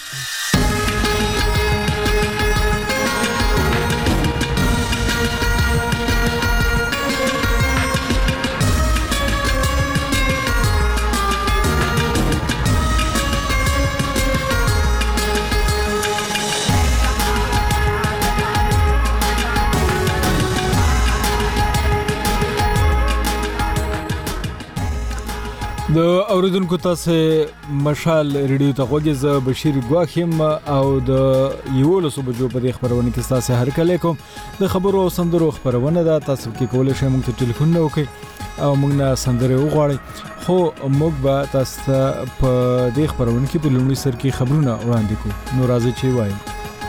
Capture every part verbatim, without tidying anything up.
د اوریدونکو تاسو مشال ریډیو ته غوږی ز بشیر ګواخیم او د یولسو بجو په دې خبرونه کې تاسو هر کله کوم د خبرو او سندرو خبرونه ده تاسو کې کولای شئ موږ ته ټلیفون نه وکړئ او موږ نه سندره وغواړئ خو موږ به تاسو په دې خبرونه کې په لومړي سر کې خبرونه وړاندې کوو نو راځي چې وایو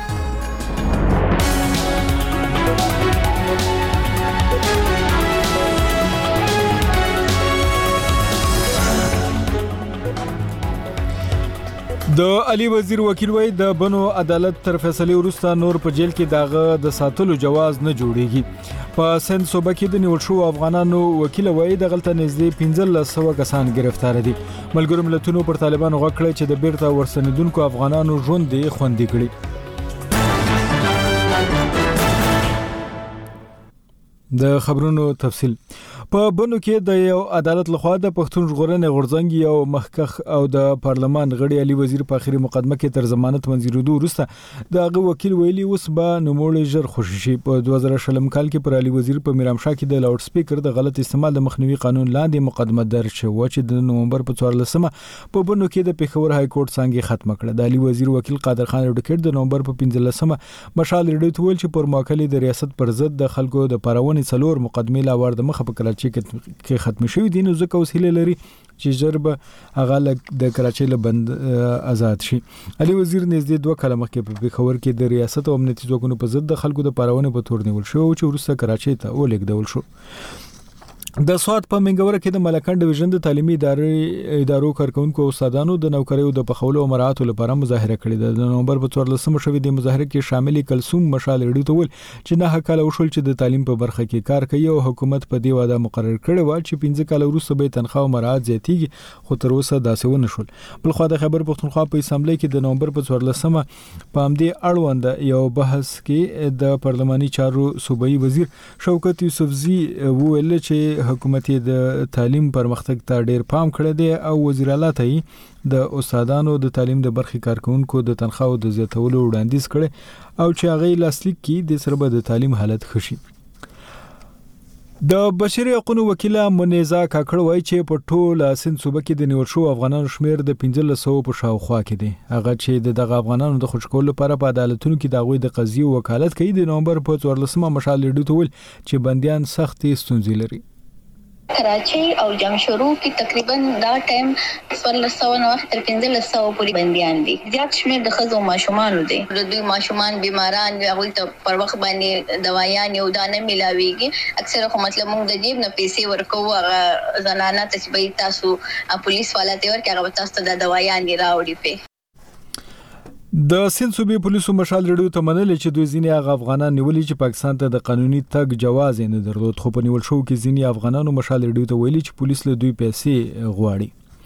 د علي وزیر وکیل وای د بنو عدالت تر فیصله وروسته نور په جیل کې داغه د ساتلو جواز نه جوړیږي په سند صوبه کې د نیول شو افغانانو وکیل وای د غلطه نږدې پنځه سوه کسان گرفتار دي ملګرو ملتونو پر طالبانو غوښتل چې د بیرته ورسندونکو افغانانو ژوند دی خوندي کړي د خبرونو تفصیل په بنو کې د یو عدالت لخوا د پښتون ژغورنې غورځنګ یو مخکخ او د پارلمان غړي علي وزیر په اخیری مقدمه کې تر ضمانت منظورېدو وروسته د هغه وکیل ویلي اوس به نوموړی ژر خوشی شي په دوه زره شلم کال کې پر علي وزیر په میرامشاه کې د لاوډ سپیکر د غلط استعمال د مخنیوي قانون لاندې مقدمه درج شوه چې د نومبر په څوارلسمه په بنو کې د پیښور های کورټ څنګه ختم کړه د علي وزیر وکیل قادر خان اډوکیټ د نومبر په پنځلسمه مشال ریډیو ته ویل چې پر موکل د ریاست پر ضد د خلکو د پرونې څلور مقدمې لا ور د مخه په کراچۍ کې ختم شوی دي نو ځکه اوس هیله لري چې ضرب هغه د کراچۍ له بند آزاد شي علي وزیر نږدې دوه کاله مخکې په پیښور کې د ریاست او امنیتي ځواکونو په ضد د خلکو د پرونې په تور نیول شو چې وروسته کراچۍ ته ولېږدول شو د سواد په منګوره کې د ملکان ډیویژن د تعلیمي ادارې ادارو کارکونکو او استادانو د نوکریو د پخولو او مراعاتو لپاره مظاهره کړې ده د نومبر په څوارلسمه شوې د مظاهره کې شامل کلثوم مشال ریډیو ته ویل چې نه حقاله وشول چې د تعلیم په برخه کې کار کوي او حکومت په دې واده مقرر کړی و چې پنځه کال وروسته به تنخواه او مراعات زیاتیږي خو تر اوسه داسې ونه شول بل خو د خبر پښتونخوا په اسمبلی کې د نومبر په څوارلسمه په همدې اړوند یو بحث کې د پارلماني چارو صوبایي وزیر شوکت یوسفزي ویل چې حکومت د تعلیم پرمختګ ته ډیر پام کړی دی او وزیر اعلی ته د استادانو د تعلیم د برخې کارکونکو د تنخواو د زیاتولو وړاندیز کړي او چې هغه لاسلیک کړي د سره به د تعلیم حالت خشي د بشري حقوقو وکیل منیزا کاکړ وایي چې په ټوله سند صوبه کې د نیول شو افغانانو شمیر د پنځه سوه په شاوخوا کې دی هغه چې دغه افغانانو د خوشکول لپاره په عدالتونو کې د غوي د قضیې وکالت کوي د نومبر په څوارلسمه مشال ریډیو ته ویل چې بنديان سختي ستونزې لري کراچۍ او جمشورو کې تقریبا دا ټایم څوارلس سوه نه تر پنځلس سوه پورې بنديان دي زیات شمېر د ښځو ماشومانو دي د دوی ماشومان بیماران وي هغوی ته پر وخت باندې دوايان یو دا نه میلاویږي اکثره خو مطلب موږ د جیب نه پیسې ورکوو هغه زنانه ته چې به تاسو پولیس والا ته ورکړي هغه تاسو ته د دوايان راوړي په د سند صوبې پولیسو مشال ریډیو ته منل چې دوی ځینې هغه افغانان نیولي چې پاکستان ته د قانوني تګ جواز نه درلود خو په نیول شو کې ځینې افغانانو مشال ریډیو ته ویلي چې پولیس له دوی پیسې غواړي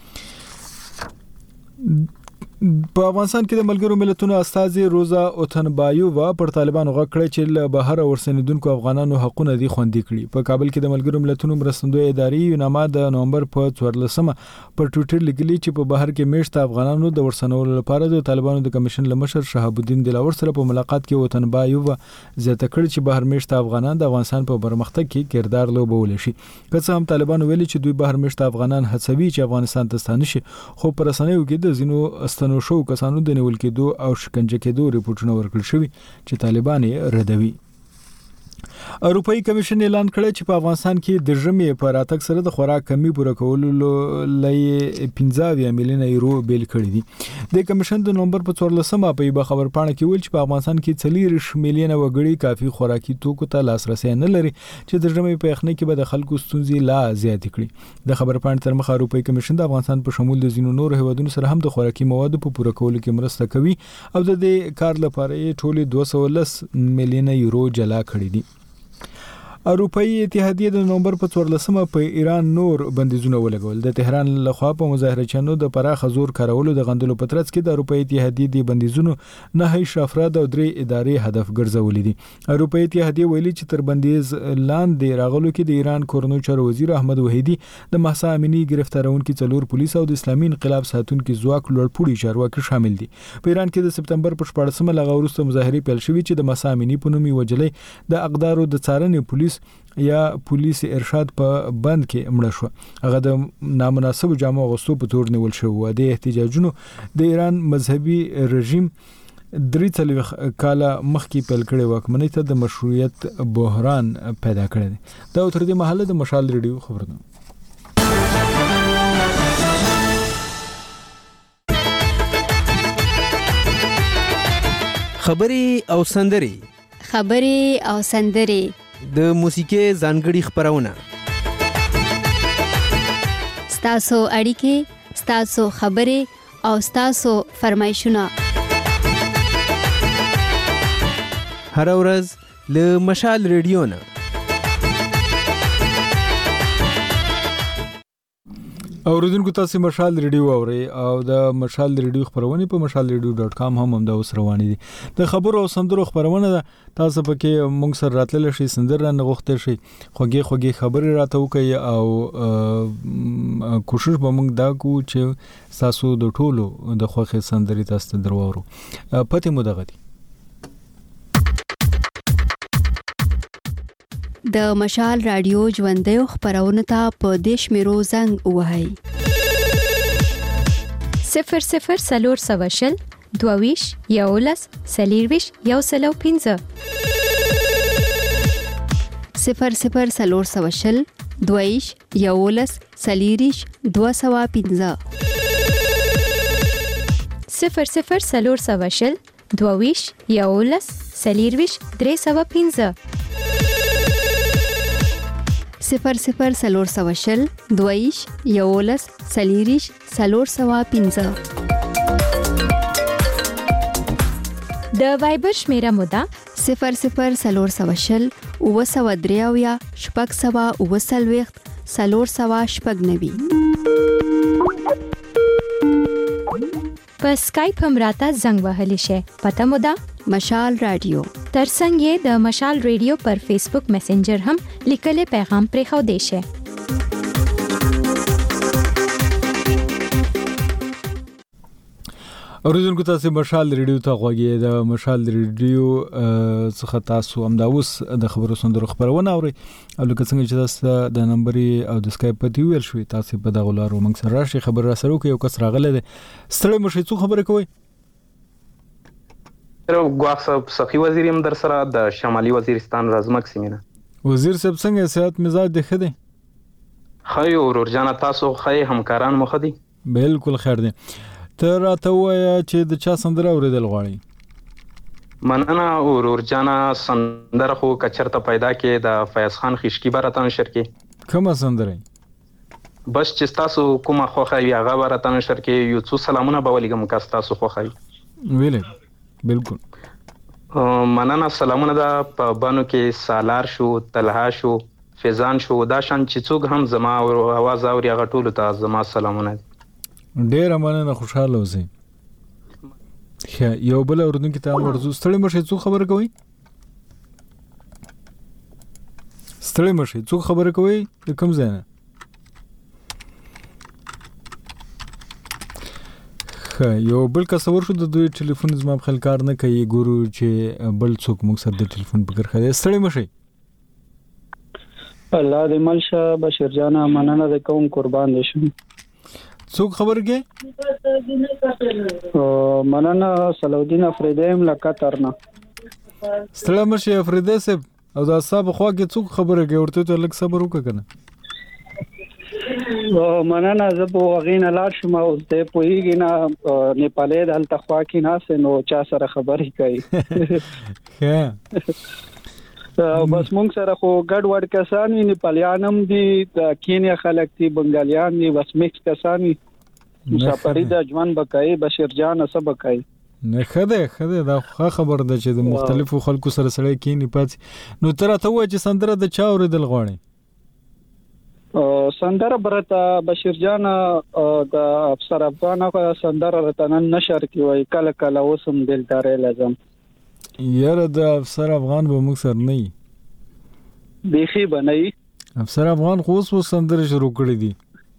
په افغانستان کې د ملګرو ملتونو استازي روزا اوتنبایووا پر طالبانو غوښتل چې له بهر ورسندونکو افغانانو حقوقونه دي خوندي کړي په کابل کې د ملګرو ملتونو مرستندوی ادارې یوناما د نومبر په څوارلسمه پر ټویټر لیکلي چې په بهر کې میشته افغانانو د ورسنولو لپاره د طالبانو د کمیشن لمشر شهاب الدین دلاور سره په ملاقات کې اوتنبایووا زیاته کړ چې بهر میشته افغانان د افغانستان په پرمختګ کې کردار لوبول شي که څه هم طالبانو ویلي چې دوی بهر میشته افغانان هڅوي چې افغانستان ته ستانه شي خو پر رسنیو کې د زینو استنو شو کسانو د نیول کېدو او شکنجه کېدو ریپورتونه ورکړل شوي چې طالبان یې ردوي اروپאי کمیشن اعلان کړی چې په افغانستان کې د ژمي په راتګ سره د خوراک کمی پوره کولو لای پنځه میلیونه یورو بیل کړی دي د کمیشن د نومبر په څوارلسمه په یو خبر پاڼه کې ویل چې په افغانستان کې څلور میلیونه وګړي کافي خوراکي توکو ته لاسرسي نه لري چې د ژمي په یخنۍ کې به د خلکو ستونزې لا زیات کړي د خبر پاڼې تر مخه اروپאי کمیشن د افغانستان په شمول د زینو نور هیوادونو سره هم د خوراکي موادو په پوره کولو کې مرسته کوي او د دې کار لپاره ټول دوه سوه لس میلیونه یورو جلا کړی دي اروپאי اتحادیه د نومبر په څوارلسمه په ایران نور بندیزونه ولګول. د تهران لخوا په مظاهرچیانو د پراخ زور کارولو د غندلو په ترڅ کې د اروپאי اتحادیه د بندیزونو نه هیڅ افراد او درې ادارې هدف ګرځولې دي. اروپאי اتحادیه ویلي چې تر بندیز لاندې راغلو کې د ایران کورنو چارو وزیر احمد وحیدی د مهسا امینی گرفتارونکو څلور پولیس او د اسلامي انقلاب ساتونکو ځواک لوړپوړي چارواکي شامل دي. په ایران کې د سپتمبر په شپاړسمه لغه وروسته مظاهرې پیل شوې چې د مهسا امینی په نوم وجلې د اقدارو د څارنې پولیس یا پولیس ارشاد په بند کې مړ شو. هغه د نامناسب جامو غوستو په تور نیول شو. د احتجاجونو د ایران مذهبي رژیم درې څلوېښت کاله مخکې پیل کړی واکمنۍ ته د مشروعیت بحران پیدا کړی دی. دا تر دې مهاله د مشال ریډیو خبرونه. خبري او سندري خبري او سندري د موسیقي ځانګړي خبرونه ستاسو اړیکې ستاسو خبري او ستاسو فرمایشونه هر ورځ له مشال ریډیو نه. اوریدونکو تاسو مشال ریډیو اورئ او د مشال ریډیو خبرونه په مشال ریډیو ډاټ کام هم هم د اوس روانې دي. د خبرو او سندرو خبرونه ده. تاسو پکې مونږ سره راتلل شي سندر نه غوښته شي خوږی خوږی خبري راته وکي او کوشش به مونږ دا کو چې تاسو د ټولو د خوخه سندري تاسو دروورو. پته مو دغه دي د مشال رادیو ژوندۍ خبرونه ته په دیش میرو زنګ وهاي صفر صفر سلور سواشل دوویش یولس سلیرویش یو سلو پینزه صفر صفر سلور سواشل دوویش یولس سلیریش دو سوا پینزه صفر صفر سلور سواشل دوویش یولس سلیرویش درې سوا پینزه صفر صفر سلور سواشل دویش یولس سلیریش سلور سوا پینزه. د وایبر شمیره مودا صفر صفر سلور سواشل او سوا دریاویا شپږ سوا او سلويخت سلور سوا شپږ نوي. په سکایپ هم راته زنګ وهلی شي. پته مودا مشال رادیو ترڅنګ یې د مشال ریډیو پر فیسبوک میسنجر هم لیکلي پیغام پرې خو دی شي. اوریدونکو تاسو مشال ریډیو ته غوږی د مشال ریډیو څخه تاسو هم دا اوس د خبرو سندرو خبرونه اوري او لکه څنګه چې تاسو د نمبر او د سکایپ په دی ویل شوي تاسو په دغه لارو موږ سره راشي خبر را سره کوي او کس راغله ده ستړي مشه څو خبره کوي. ګواخ صاحب سخی وزیر هم در سره د شمالي وزیرستان رازمک سیمینه. وزیر صاحب څنګه صحت مزاج دی خدي؟ خای اور جان تاسو خای همکاران مخ دي؟ بالکل خیر دي. ته راته وایې چې د چا سندره اوریدل غواړي؟ مننه اور جان سندره خو کچرته پیدا کې د فیاض خان خشکی براتان شرکي. کومه سندره؟ بس چې تاسو کومه خوخه وی هغه براتان شرکي یو څو سلامونه به ولګم کا تاسو خوخه ویلې بالکل. مننه سلامونه دا په بانو کې سالار شو طلحه شو فیضان شو دا شان چې څوک هم زما او आवाज اوري هغه ټول ته زما سلامونه. ډیر مننه خوشاله اوسئ. یو بل اوردونکو ته ورزو ستړي مشه څو خبر کوي؟ ستړي مشه څو خبر کوي د کوم ځای نه؟ یو بل کس ورشو د دوی ټلیفون زما خپل کار نه کوي ګورو چې بل څوک موږ سره د ټلیفون په کار خدای ستړي مشه. الله دې ملشه بشیر جان مننه د کوم قربان دي شم. څوک خبر کې؟ مننه صلاح افریدیم لکاتر نه. ستړي مشه افریدی صاحب او دا صاحب خو کې څوک خبره کوي ورته ته لک صبر وکړه کنه. مننه زه په غین لاړ شم او ته پوهیږي نه نیپالي د التخوا کې ناس نو چا سره خبرې کوي. ها بس مونږ سره خو ګډ وډ کسان وي نیپالیانم دي د کینیا خلک دي بنگالیان دي بس میکس کسان وي مسافری د ځوان بکای بشیر جان سب بکای. نه خده خده دا خبر ده چې د مختلفو خلکو سره سره کینی پاتې نو تر ته وای چې سندره د چا اوریدل غواړي سندره برته بشیر جان د افسر افغان سندره رتنن نشر کی وای کله کله اوسم دلدار لازم یاره د افسر افغان به موږ سره نه بیخي بنئ افسر افغان خو اوس سندره شروع کړې دي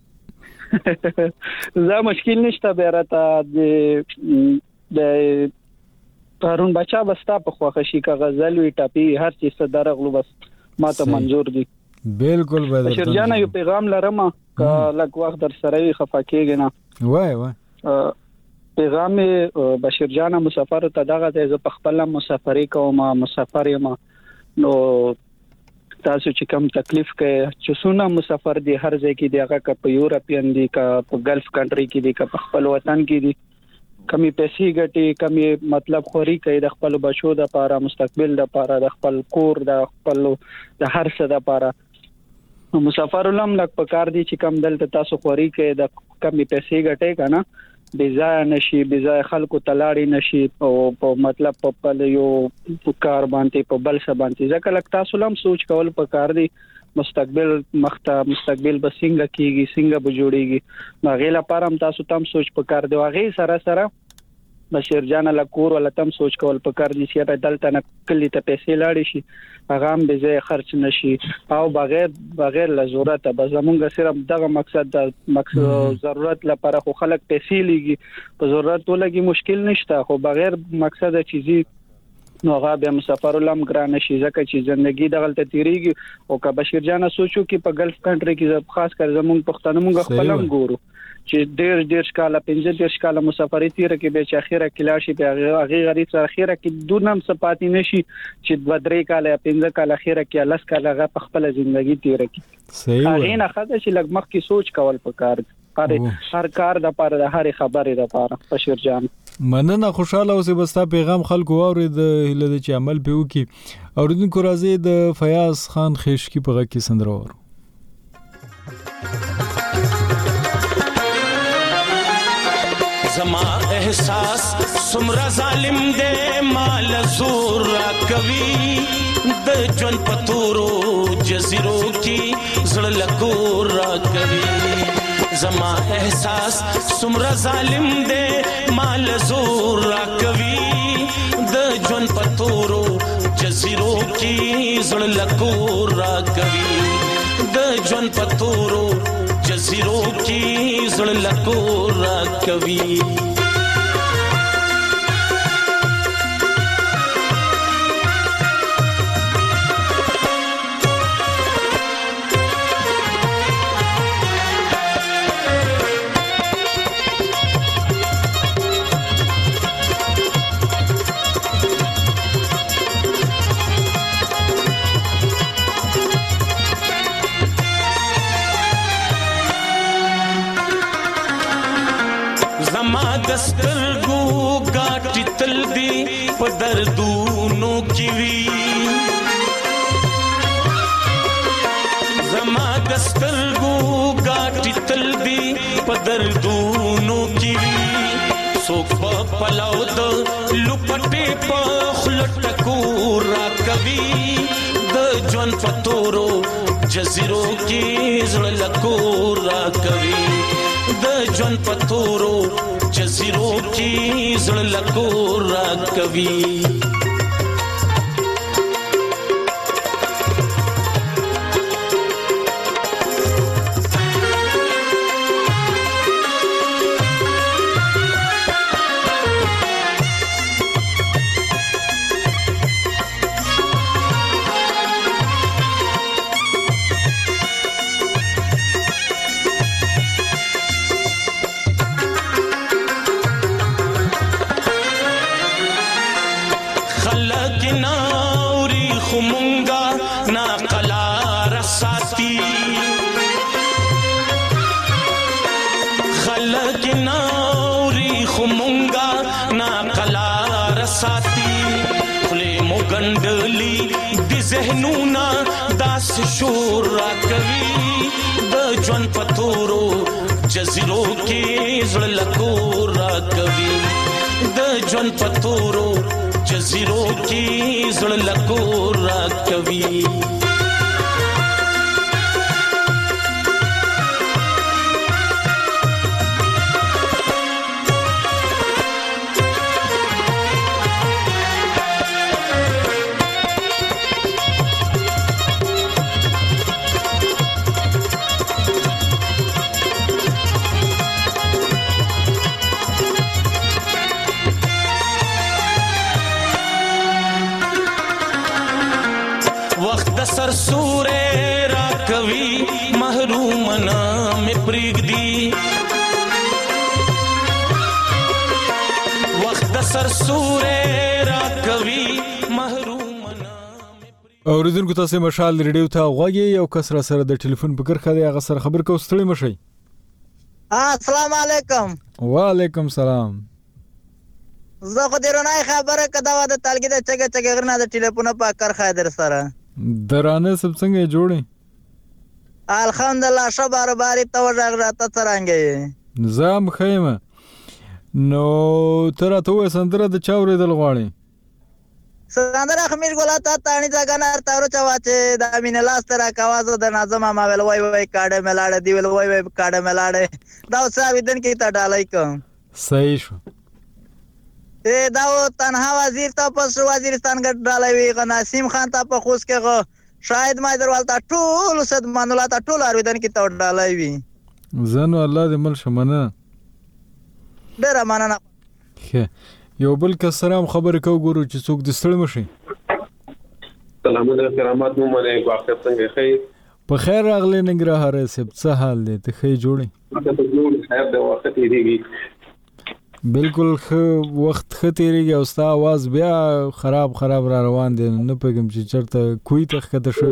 زه مشکل نشته بیرته د د پرون بچا بستا په خوخه شي کا غزل وی ټاپی هر چیز ته درغلو بس ماته منظور دي بالکل به بشیر جان یو پیغام لرم کا لګ وخت در سره خفا کېږي نه وای وای پیغام بشیر جان مسافر ته دغه ته په خپل مسافرۍ کوم مسافر یم نو تاسو چې کوم تکلیف کې چې سونه مسافر دي هر ځای کې دی هغه په یورپین دي کا په ګلف کنټری کې دي کا په خپل وطن کې دي کمی پیسې ګټي کمی مطلب خوري کوي د خپل بچو د لپاره مستقبل د لپاره د خپل کور د خپل د هر څه د لپاره مسافر لم لک په کار دي چې کم دلته تاسو خوري کوي د کمی پیسې ګټي کنه بيځای نشي بيځای خلکو تلاړي نشي او په مطلب په پل یو کار باندې په بل څه باندې ځکه لک تاسو لم سوچ کول په کار دي مستقبل مخته مستقبل به څنګه کیږي څنګه به جوړيږي نو غیله پارم تاسو تم سوچ پکار دی واغې سره سره بشیر جان له کور ولا تم سوچ کول پکار دي چې په دلته نه کلی ته پیسې لاړې شي هغه هم به زه خرچ نشي او بغیر بغیر له ضرورت به زمونږ صرف دغه مقصد د مقصد ضرورت لپاره خو خلک پیسې لګي په ضرورت ولګي مشکل نشته خو بغیر مقصد چیزی نو هغه به مسافر لم ګران شي ځکه چې ژوندۍ دغلت تیریږي او که بشیر جان سوچو کې په ګلف کنټری کې خاص کر زمونږ پښتانه مونږ خپلم ګورو چې ډېر ډېر شکاله پنځه ډېر شکاله مسافرۍ تیر کې به چې اخیره کلا شي په هغه غریب سره اخیره کې دونم سپاتی نشي چې د درې کاله پنځه کاله اخیره کې لاس کاله هغه په خپل ژوندۍ تیر کې صحیح هغه نه خاطر چې لګ مخ کې سوچ کول پکار هر هر کار د پاره د هر خبرې د پاره بشیر جان مننه خوشاله اوسې بستا پیغام خلکو اورید هله د چې عمل پیو کی اوریدونکو راځي د فیاض خان خشکی په غږ کې سندره ورو زما احساس سمرا ظالم دے مال زور را کوي د جون پتورو جزیرو کی زړه لکور را کوي زما احساس سمرا ظالم دے مال زور را کوي د جون پتورو جزیرو کی زړه لکور را کوي د جون پتورو جزیرو کی زړه لکور را کوي دسترګو ګاټی تل دی په دردونو کې وی زما دسترګو ګاټی تل دی په دردونو کې وی څوک په پلاو د لپټې په خلټکو را کوي د ژوند پتورو جزیرو کې زړه لکو را کوي د ژوند پتورو جزیرو کی زړه لکو را کوي ذهنونا داس شور را کوي د ژوند پتورو جزیرو کې زړه لکو را کوي د ژوند پتورو جزیرو کې زړه لکور را کوي سرسورې را کوي محروم نه مې پرېږدي وخت سرسورې را کوي محروم نه اوریدونکو تاسو مشال ریډیو ته غوږی یو کس را سره د ټلیفون په کرخه دی هغه سره خبر کو ستړي مشي السلام علیکم وعلیکم سلام زه خو درنه خبره کدا و د تلګي د چګه چګه غرنه د ټلیفون په کرخه در سره درانه سب څنګه جوړي الحمدلله شبار باري تو راته څنګه نظام خیمه نو تر ته و سندره د چاورې دل غواړي سندره خمیر ګولا ته تانی ځګه نار تاورو چواچه د امین لاس تر کاوازو د نظم ما ویل وای وای کاډه ملاړه دی ویل وای وای کاډه ملاړه دا اوس اودن کې ته ډالای کوم صحیح شو اے دا تنها وزیر ته پس وزیرستان ګډ ډالای وی نسیم خان ته په خوش کې شاید ما دروالته ټول صد منولا ته ټول اودن کې ته ډالای وی زنو الله دې مل شمنه ډیر مننه یو بل کسرام خبر کو ګورو چې څوک د ستړي مشي سلام علیکم کرامات مو منه واخر څنګه خیر په خیر راغلی نګرهار سب څه حال دی ته خې جوړي ته جوړ خیر د وخت تیریږي بالکل خو وخت ختیریږي او ستا आवाज بیا خراب خراب را روان دي نه پګم چې چرته کوی تخته شو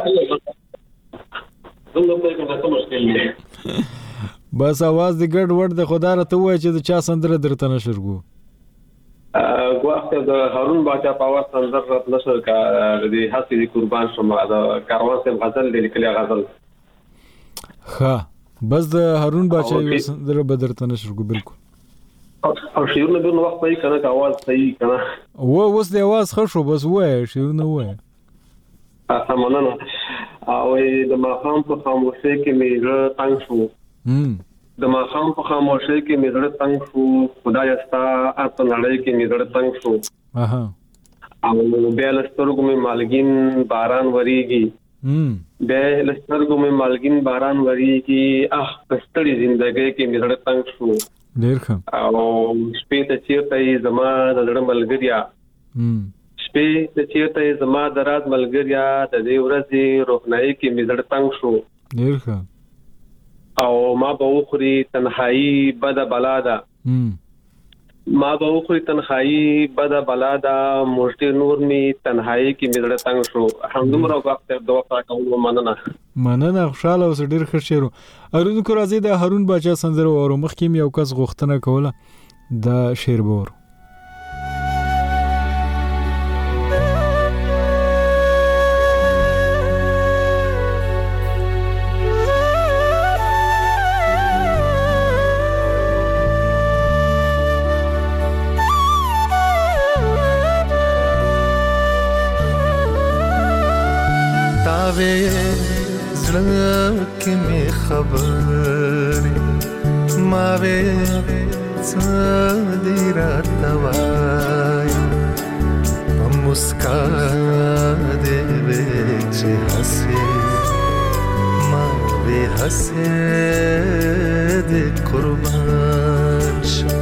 بس आवाज د ګډ وډ د خدا را ته وای چې د چا سندره درته نشرګو غواخت د هارون باچا پاور سندر نشر کا د حسي قربان شمه د کاروان سے غزل لیکلی غزل ها بس د هارون باچا یو سندره بدرته نشرګو بالکل او شیرونه به نو وخت پای کنه आवाज صحیح کنه و اوس د आवाज خشو بس وای شیرونه وای اسمنه او د ماخام په خاموشي کې میږه تنگ شو هم د ماخام په خاموشي کې میږه تنگ شو خدای استا اته نړۍ کې میږه تنگ شو اها او بیا لسترګو می مالګین باران وریږي هم بیا لسترګو می مالګین باران وریږي اخ کستړي ژوندۍ کې میږه تنگ شو ډیر ښه او شپې ته چیرته زما د زړه ملګریا هم شپې ته چیرته زما د راز ملګریا د دې ورځې روحنايي کې مزړ تنگ شو ډیر ښه او ما به وخوري تنهایی بد بلادا هم ما به وخوري تنهایی بد بلادا مشت نور می تنهایی کې مزړ تنگ شو همدومره وخت د وخت کوم مننه مننه خوشاله اوس ډیر ښه شعر ارونو کو راځي د هارون باچا سندره او مخکې یو کس غوښتنه کوله د شعر بور تاوی زړه کې می خبرې ما وې څه دې راته وایي په مسکا دې وې چې هسې ما وې هسې دې قربان شم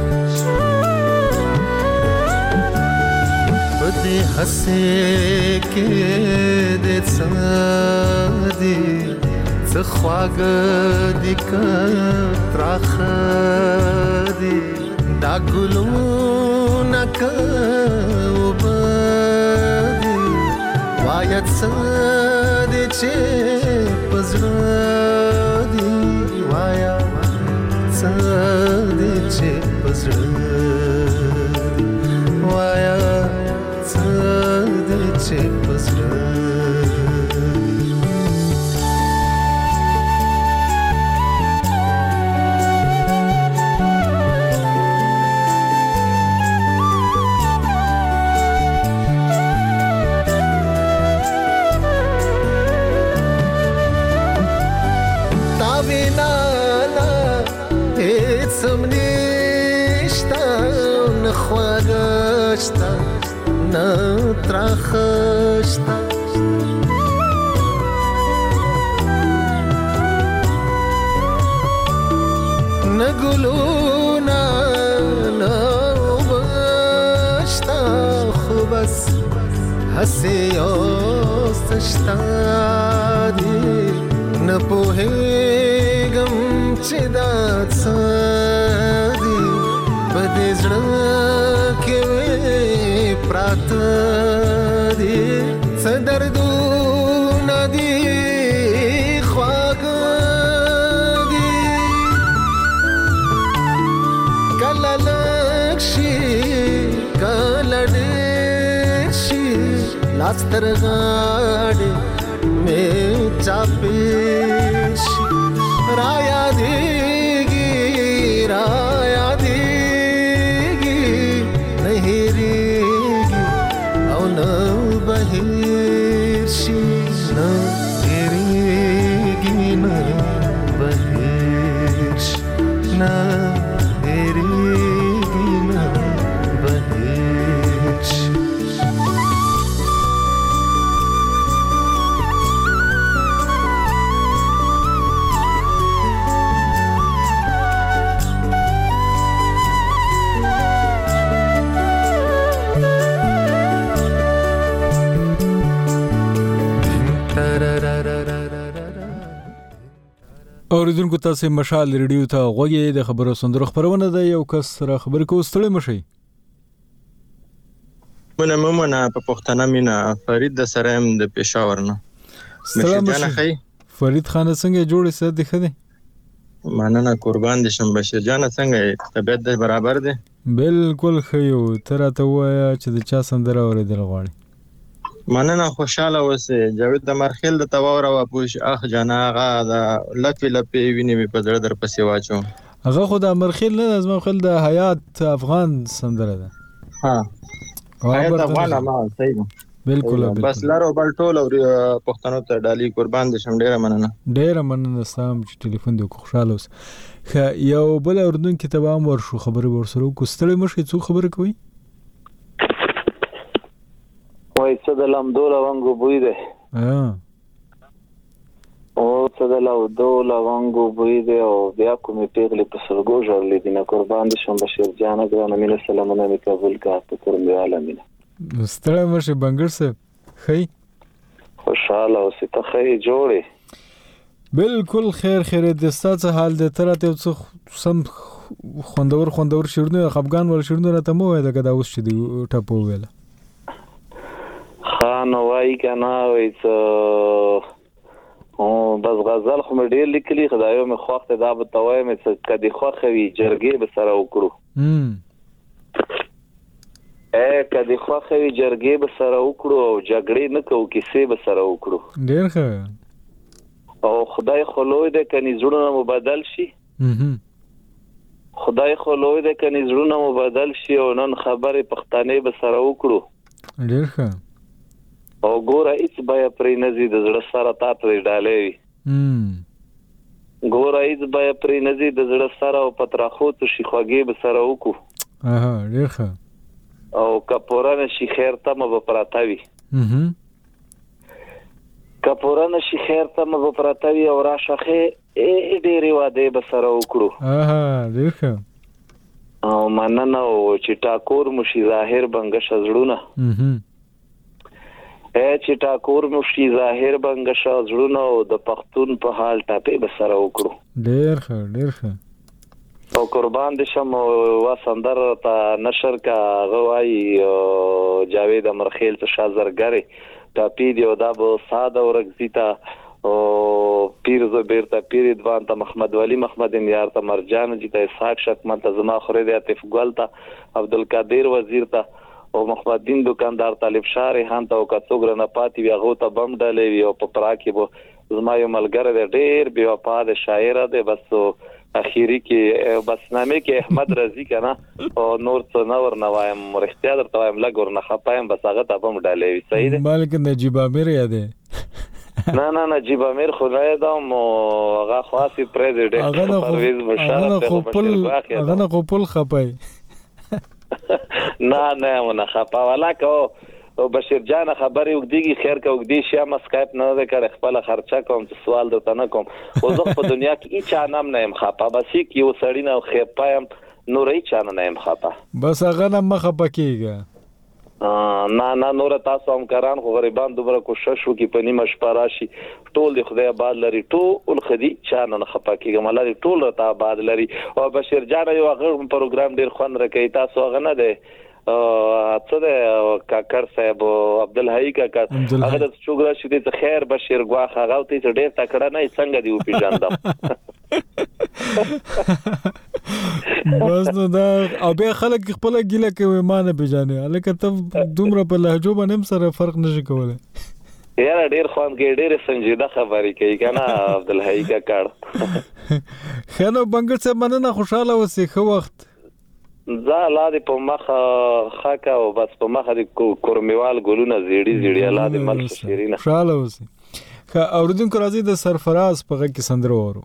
په دې هسې کې دې څه دې څه خواږه دي که تراخه دي دا ګلونه که اوبه دي وایه څه دې چې په زړه دي وایه څه دې چې په زړه دي وایه څه دې چې په زړه شتا نه تراخه شتا نه ګلونه نه اوبه شتا خو بس هسې یوسته شتا دی نه پوهېږم چې دا څه دي په دې زړه کې مې پراته دي څه دردونه دي خواږه دي کله لږ شي کله ډېر شي لاس تر غاړې مې چاپېر شي را یادېږي را یادېږي نه هېرېږي او نه به هېر شي نه هېرېږي نه به هېر شي نه هېرېږي نه به هېر شي اوریدونکو تاسو مشال ریډیو ته غوږی د خبرو سندرو خبرونه ده یو کس سره خبر کو ستړي مشي مونږ مونږ په پښتنه مینا فرید د سرام د پېښور نه سلام خي فرید خان څنګه جوړ سه د خدي مننه قربان دي شم بشیر جان څنګه طبيعت د برابر دي بالکل خيو تر ته وایا چې د چا سندره اوریدل غواړي مننه خوشاله اوسه جاوید د مرخیل د تواور او پوش اخ جناغه د لپی لپی ویني په زړه در پسې واچو هغه خو د مرخیل نه از مرخیل د حیات افغان سندره ده ها حیات افغان ما صحیح بالکل بس لارو بل ټول او پښتنو ته ډالي قربان دي شم ډیره مننه ډیره مننه سلام چې ټلیفون دې خوشاله اوس خ یو بل اردن کې تبام ورشو خبري ورسره کو ستړي مشي څو خبر کوي وای څه د لمدو لونګو بوی دی ها او څه د لمدو لونګو بوی دی او بیا کومې پیغلې په سرګو ژړلې دي نه قربان دي شم بشیر جان ګرانه مینه سلامونه مې قبول کړه په کوم دیواله مینه ستړی مشه بنګر سه خی خوشاله او ست خی جوړې بالکل خیر خیر د ستاسو حال د ترته څه سم خوندور خوندور شیرونه افغان ول شیرونه راته مو وای دا دا اوس چې دی ټاپو ویل خان وای کنه وای څه او بس غزل خو مې ډېر لیکلي خدایو مې خوخته دا به توای مې څه کدي خوخوي جرګې به سره وکړو هم اے کدي خوخوي جرګې به سره وکړو او جګړې نه کوو کیسې به سره وکړو ډېر ښه او خدای خلوی دې کني زړونه مو بدل شي هم خدای خلوی دې کني زړونه مو بدل شي او نن خبره پښتنې به سره وکړو ډېر ښه او ګوره هیڅ بیا پرې نزي د زړه سره تاسو ډالې هم ګوره هیڅ بیا پرې نزي د زړه سره او پتراخو ته شي خوږې به سره وکړو اها ډېر ښه او کپورانه شي خیر ته مو پراتاوي هم کپورانه شي خیر ته مو پراتاوي او راشخه ډېرې واده به سره وکړو اها ډېر ښه او مننه او چې ټاکور مو شي ظاهر بنګش زړونه هم اے چې ټاکور مو شي ظاهر بنګش زړونه او د پښتون په حال ټاپې به سره وکړو ډېر ښه ډېر ښه او قربان دي شم وا سندر ته نشر کا غوای جاوید امرخیل ته شازرګری ټاپې دی او دا به ساده ورغزیتا او پیر زبیر ته پیر دوان ته محمد ولی محمد یار ته مرجان جی ته اسحاق شک منتظمه خوره دی عاطف ګل ته عبدالقادر وزیر ته او محمد دین دکاندار طالب شاه ریحان ته او کڅوګر نه پاتې وی هغه ته بم ډلې وی او په پرا کې وو زما یو ملګری دی ډېر بي وفا د شاعر دی بس اخیری کې بس نامه کې احمد رضی کنه او نور څه نور نوایم مرختیا درته وایم لګور نه خپایم بس هغه ته بم ډلې وی صحیح دی مالک نجیب امیر یاد دی نه نه نجیب امیر خدای دا مو هغه خاصی پریزیډنټ پرویز مشرف هغه خپل هغه خپل خپای نه نه مونږ خپه ولا کو او بشیر جان خبري وګديږي خیر کا وګدي شیا ما سکایپ نه ده کړ خپل خرچه کوم سوال درته نه کوم خو زه په دنیا کې هیڅ نام نه يم خپه بس یو سړی نه خپایم نورې چانه نه يم خپه بس هغه نه مخه پکېږي نه نه نور تاسو هم کران خو غریبان دومره کوشش وکي په نیمه شپه راشي ټول د خدای آباد لري ټول خدي چانه نه خپه کېږي ملاري ټول رته آباد لري او بشیر جان یو هغه پروګرام ډیر خوند راکړي تاسو هغه نه ده څه ده کاکر صاحب عبدالحی کاکر هغه د چوغرا شې ته خیر بشیر غواخ هغه ته ډېر تکړه نه څنګه دی په جاندم بس نو دا او به خلک خپل ګیله کوي ما نه بجانه الکه ته دومره په لهجو باندې سره فرق نشي کولای یاره ډېر خوان کې ډېر سنجیده خبرې کوي کنه عبدالحی کاکر خنو بنګر څه مننه خوشاله اوسې خو وخت زه لا دې په مخه خاکه او بس په مخه د کورمیوال ګلونه زیړي زیړي لا دې مل شیرینه خوشاله اوسې خا اوردونکو راځي د سرفراز په غږ کې سندره وورو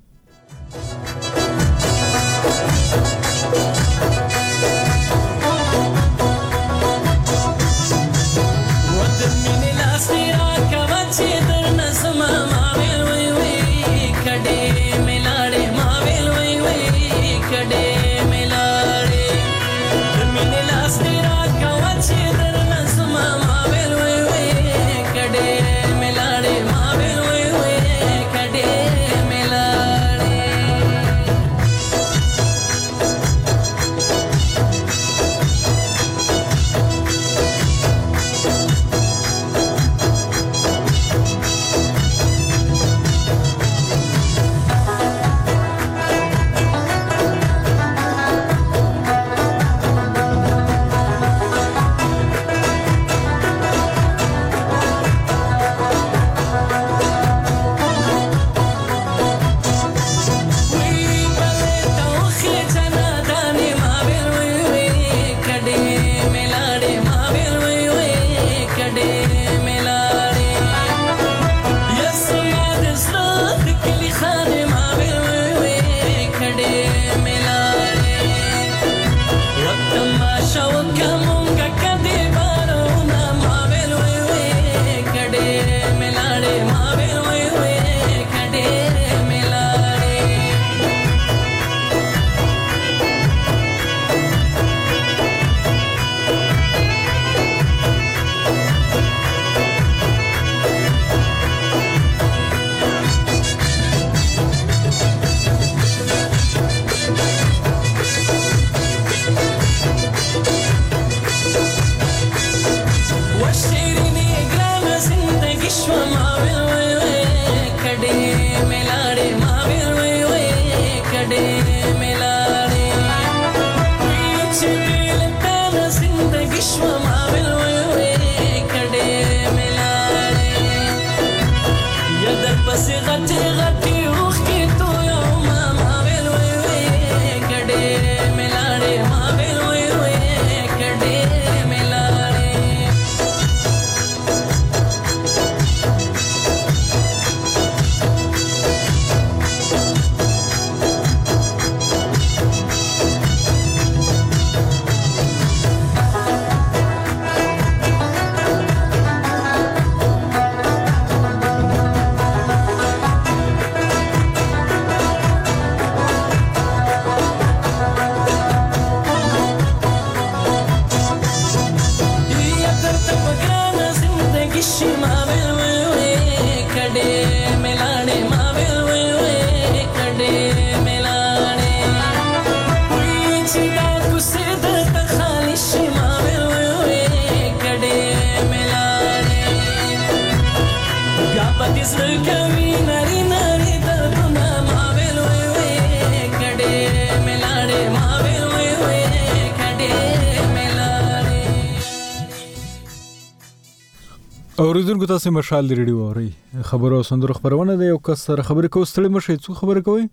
اوریدونکو تاسو مشال دی ریډیو اوري خبرو سندرو خبرونه دی یو کس سره خبرې کوي ستړي مشه څو خبرې کوي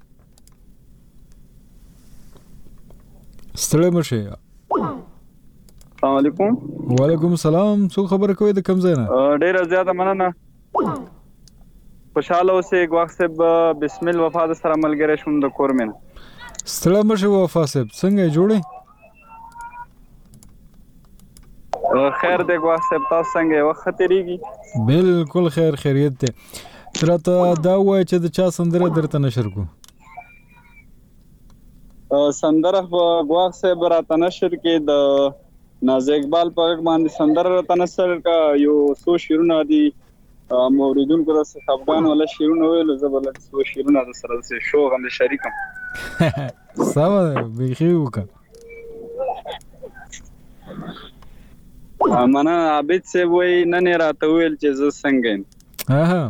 ستړي مشه السلام علیکم وعلیکم السلام څو خبرې کوي د کم ځای نه ډیره زیاته مننه خوشاله اوسې غواخ صاحب بسم الله وفا د سره ملګری شوم د کورمن ستړي مشه وفا صاحب څنګه جوړې خیر دی ګواښ صاحب تاسو څنګه وخت تیریږي بالکل خیر خیریت دی تراته دا وای چې د چا سندره درته نشر کو سندره ګواښ صاحب راته نشر کې د ناز اقبال په باندې سندره راته نشر کا یو څو شیرونه دي موریدونکو د خفګان ولا شیرونه ویل زبر له څو شیرونه د سره شو غند شریکم سم بخي وکا مانا عابد سے وای نن راته ویل چې ز څنګه ها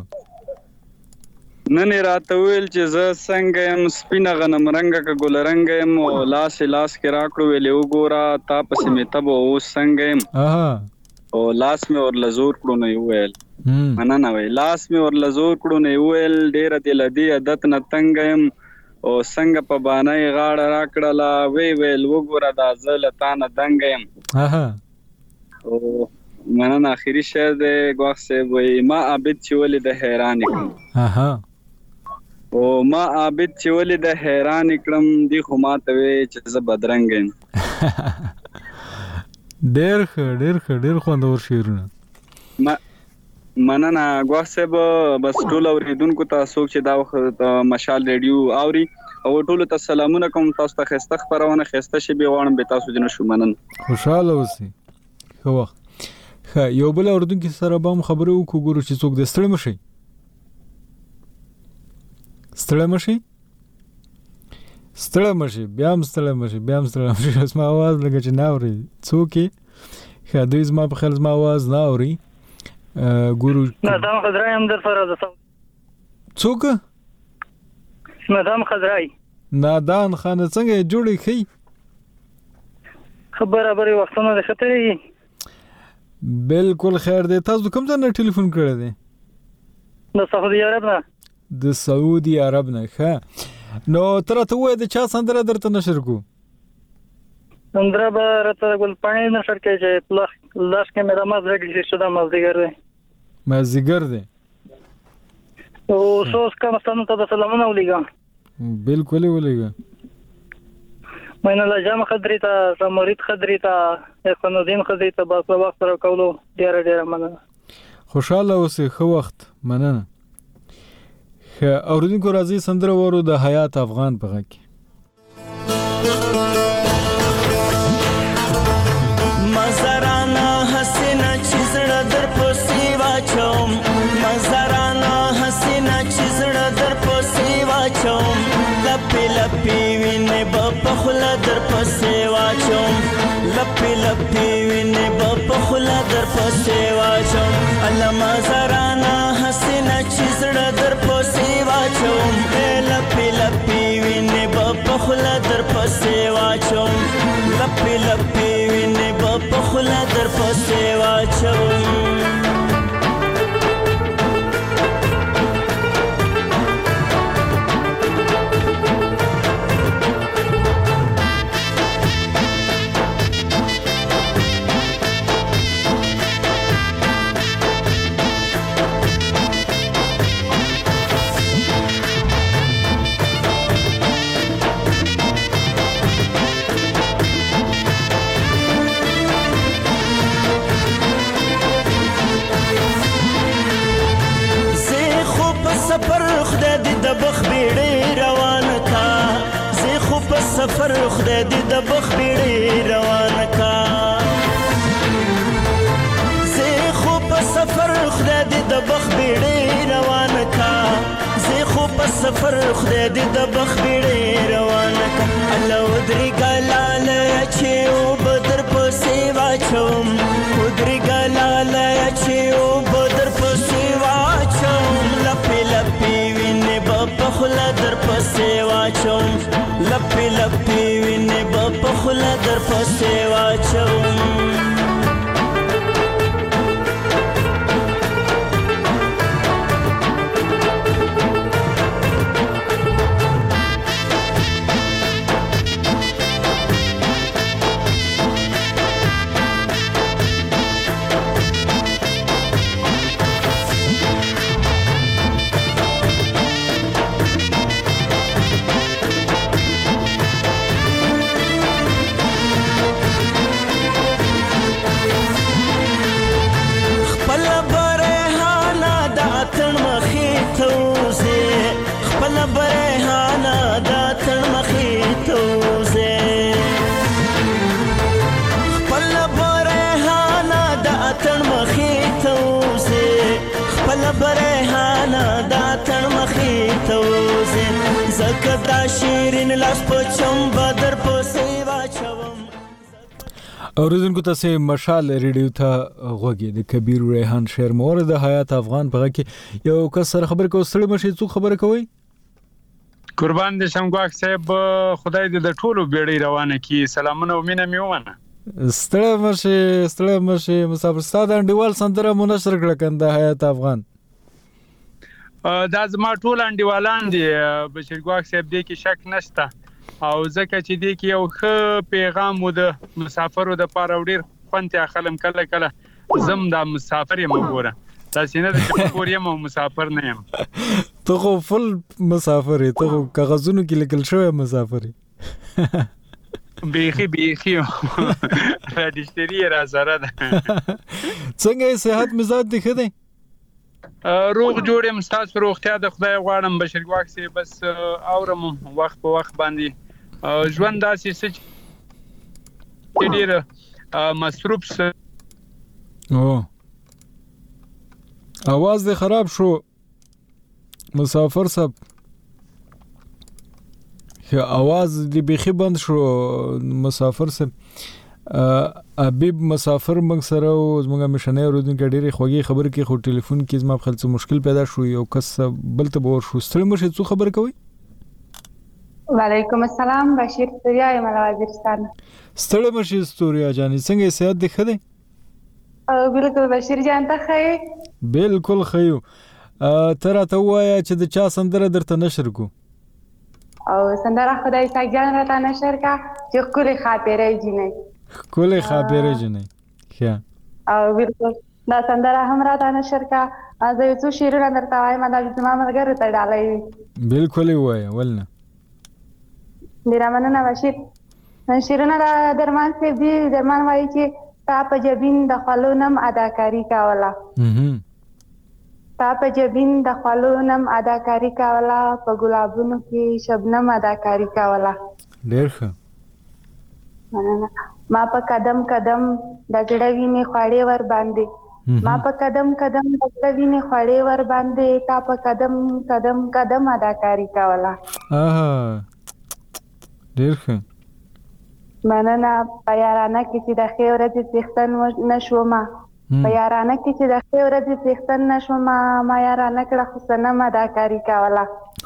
نن راته ویل چې ز څنګه يم سپینه غنم رنگ ک ګل رنگ يم لاس لاس کې راکړو ویلې وګورا تا پسې مې تب او څنګه يم ها او لاس مې اور لزور کړو نه ویل منا نه وی لاس مې اور لزور کړو نه ویل ډېر دل دی عادت نه تنگ يم او څنګه په باندې غاړه راکړلا وی ویل وګورا دا زل تا نه دنګ يم ها او منا نه اخیری شعر د ګواښ صاحب وی ما عابد چې ولې د حیران کړم ها او ما عابد چې ولې د حیران کړم دی خو ما ته وی چې ز بدرنګ یم ډېر ښه ډېر ښه ډېر خوندور شعرونه ما مننه ګواښ صاحب بس ټول اوریدونکو ته څوک چې دا وخت مشال ریډیو اوري او ټول ته سلامونه کوم تاسو ته خسته خبرونه خسته شي به وانم به تاسو جن شو منن خوشاله اوسئ خو وخت ښه یو بل اوریدونکو سره به خبرو وکړو چې څوک د ستړي مشي ستړي مشي ستړي مشي بیا هم ستړي مشي بیا هم ستړي مشي اسمه आवाज لګی چې ناوري څوک ښه دوی زما په خل زما आवाज ناوري ګورو نظام خضرای هم در سره ده څوک نظام خضرای نادان خان څنګه جوړی خي خبره بری وختونه ده خطرې بالکل خیر دی تاسو کوم ځای ټلیفون کړی دی د سعودي عرب نه د سعودي عرب نه ښه نو تر ته وای د چا سندره درته نشر کو سندره به راته ګل پانی نشر کې چې پلخ لاس کې مې رمز راګل چې دا مازدیګر دی مازدیګر دی او سوس کوم ستاسو ته سلامونه ولېګم بالکل ولېګم مینه لا جام خضری ته سمورید خضری ته اخوندین خضری ته با په وخت سره کولو ډیر ډیر مننه خوشاله اوسئ خو وخت مننه اوریدونکو راځي سندره ورو د حیات افغان په غږ کې مزرانا حسینا چیزړه در پوسی واچوم مزرانا حسینا چیزړه در پوسی واچوم لپی لپی وینه په خلا در پوسی واچوم لپی لپی وینه په خلا در پوسی واچوم الله مزرانا حسینا چیزړه در پوسی واچوم لپی لپی وینه په خلا در پوسی واچوم لپی لپی وینه په خلا در پوسی واچوم سفر خدای دې د بخ بیړې روان کا زه خو په سفر خدای دې د بخ بیړې روان کا زه خو په سفر خدای دې د بخ بیړې روان کا الله ودري ګلاله چې او بدر په سیوا چوم ودري ګلاله چې او بدر په سیوا چوم لپی لپی وینه په خلا در په سیوا چوم لپی لپی وینه په خلا در په سیوا چوم برهانا دا تن مخې ته وځي زکه دا شیرین لاس په چمبه در پسې واچوم. اوریدونکو تاسو مشال ریډیو ته غوږی د کبیر ریحان شعر مور د حیات افغان په کې یو کس سره خبر کو ستړي مشي څو خبره کوي. قربان دې شم ګواک صاحب خدای دې د ټولو بیړۍ روانه کی. سلامونه او مینه مې ومنه. ستړي مشي ستړي مشي مسافر ستاد انډیوال سندره منشر کړه کنده حیات افغان. دا زما ټول انډیوالان دي بشیر ګواک صاحب دې کې شک نشته او ځکه چې دې کې یو ښه پیغام و د مسافرو د پاره ډیر خوند اخلم کله کله زم دا مسافر یم وګوره تاسو نه د پور یم مسافر نه یم. ته خو فل مسافر ته خو کاغذونو کې لیکل شوی مسافر بیخي بیخي راډیشتری را سره ده. څنګه صحت مزاج دی خدای روغ جوړ یم تاسو روغتیا د خدای غواړم بشیر ګواک سي بس اورم وخت په وخت باندې ژوند داسې څه ډیر مصروف سه. او आवाज دې خراب شو مسافر صاحب که आवाज دې بيخي بند شو مسافر صاحب حبیب مسافر موږ سره او موږ مشنه اوریدونکو ډېری خوږی خبر کې خو ټلیفون کې زما خپل څه مشکل پیدا شو یو کس بل ته ور شو ستړي مشه څه خبر کوي. وعلیکم السلام بشیر ستوریا یم له وزیرستان. ستړي مشه ستوریا جانې څنګه صحت دې ښه دی؟ بالکل بشیر جان ته ښه بالکل خیو. تر ته وایا چې د چا سندره درته نشر کو او سندره خدای ساک جان راته نشر کا چې کلی خاطرې جنې کلی خاطرې جنې ښه او بالکل دا سندره هم راته نشر کا از یو څو شیرونه درته وایم دا زما ملګرو ته ډالۍ بالکل وای ولنه ډیره مننه بشیر. شیرونه دا درمان سی دی درمان وایي چې تا په جبین د خلونم اداکاری کاوله تا په جبین د خلونم اداکاری کاوله په ګلابونو کې شبنم اداکاری کاوله. ډېر ښه. ما په قدم قدم د زړه وینې خواړې ور باندې ما په قدم قدم د زړه وینې خواړې ور باندې تا په قدم قدم قدم اداکاری کاوله. آها ډېر ښه. مننه. په یارانه کې چې د ښې ورځې څښتن نشومه په یارانه کې چې د ښې ورځې څښتن نشومه ما یارانه کړه خو صنم اداکاري کوله.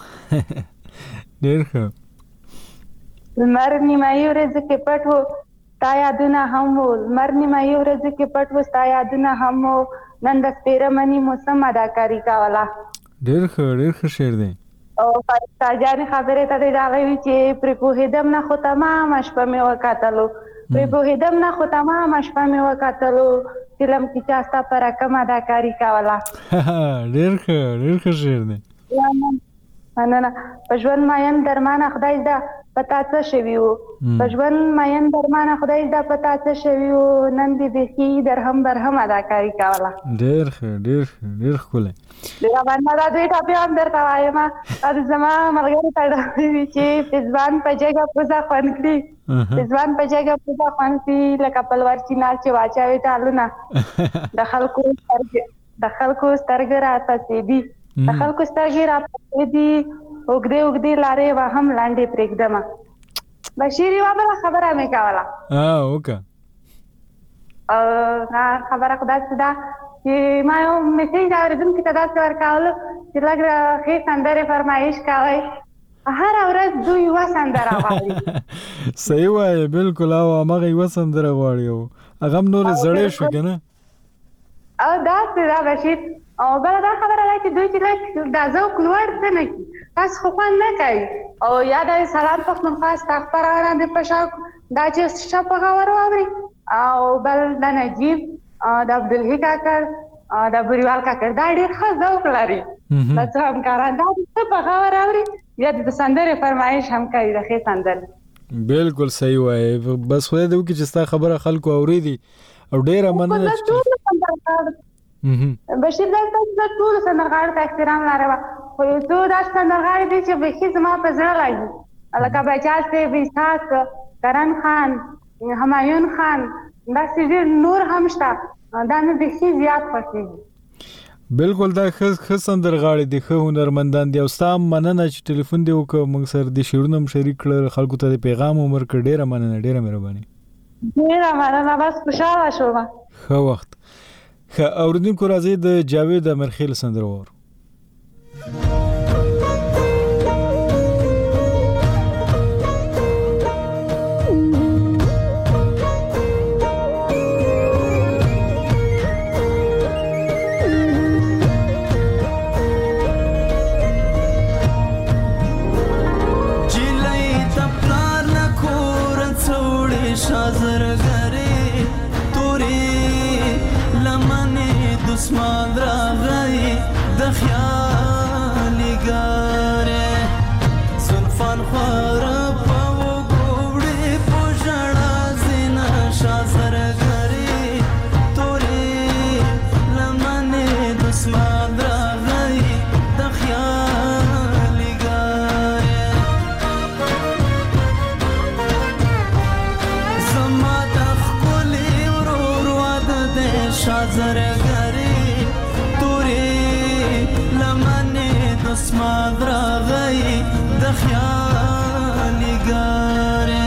ډېر ښه. لمر نیمایي ورځې کې پټ و ستا یادونه هم و لمر نیمایي ورځې کې پټ و ستا یادونه هم و نن د سپېره مني موسم اداکاري کوله. ډېر ښه ډېر ښه شعر دی. او فرشته جانې خبرې ته دې راغلی چې پرې پوهېدم نه خو تمامه شپه مې وکتلو پرې پوهېدم نه خو تمامه شپه مې وکتلو فلم کې چا ستا په رقم اداکاري کوله. ډېر ښه ډېر ښه شعر دی. مننه. په ژوند ماین درمانه خدای زده په تا څه شوي وو په ژوند ماین درمانه خدای زده په تا څه شوي وو نن دې بیخي درهم برهم اداکاري کوله. ډېر ښه ډېر ښه ډېر ښکلی. ډېره مننه. دا دوی ټاپې هم درته وایم دا زما ملګري ته ډالۍ چې پېزوان په جګه پوزه خوند کړي پېزوان په جګه پوزه خوند کړي لکه پلور چینار چې واچوي ټالونه د خلکو د خلکو سترګې راپسې دي د خلکو سترګې راپسې دي اوږدې اوږدې لارې به هم لاندې پرېږدمه. بشیر یوه بله خبره مې کوله. وکړه. خبره خو داسې ده چې ما یو میسیج اورېدونکي ته داسې ورکولو چې لږ ښې سندرې فرمایش کوئ هره ورځ دوی یوه سندره غواړي. صحیح وایې بالکل او همغه یوه سندره غواړي او هغه هم نورې زړې شوې که نه او داسې ده بشیر. او بله دا خبره ده چې دوی چې لږ دا ذوق لوړ څه نه کړي تاسو خو خوند نه کوي او یا د سلام پښتونخوا ستا خپرونه د په شوق دا چې ښه په غور واوري او بل د نجیب د عبدالحی کاکړ د بوریوال کاکړ دا ډېر ښه ذوق لري دا څه همکاران دا څه په غور اوري یا د سندرې فرمایش هم کوي د ښې سندرې. بالکل صحیح وایي. بس خدای دې وکړي چې ستا خبره خلکو اورېدي او ډېره مننه. بشیر دا د ټولو سندرغاړو ته احترام لرم خو یو څو داسې سندرغاړي دي چې بیخي زما په زړه لګي لکه بچا صاحب اسحاق کرن خان همایون خان داسې ډېر نور هم شته دا مې بیخي زیات خوښېږي. بالکل دا خص خصن درغاړي دي خو هنرمندان دي او ستام مننه چې ټلیفون دی وک موږ سره د شیرونو شریک کړ خلکو ته پیغام عمر کړ ډیره مننه ډیره مهرباني ډیره مننه بس خوشاله شوم خو وخت خ اوردونکو راځي د جاوید امرخیل سندرور دسمان راغی د خیالي ګاره زلفان خور په وګوړې په ژړا زینا شازر غری تورې لمنې دسمان راغی د خیالي ګاره زما د خپلې ورور واده د شازر اسمان راغی د خیالي ګاره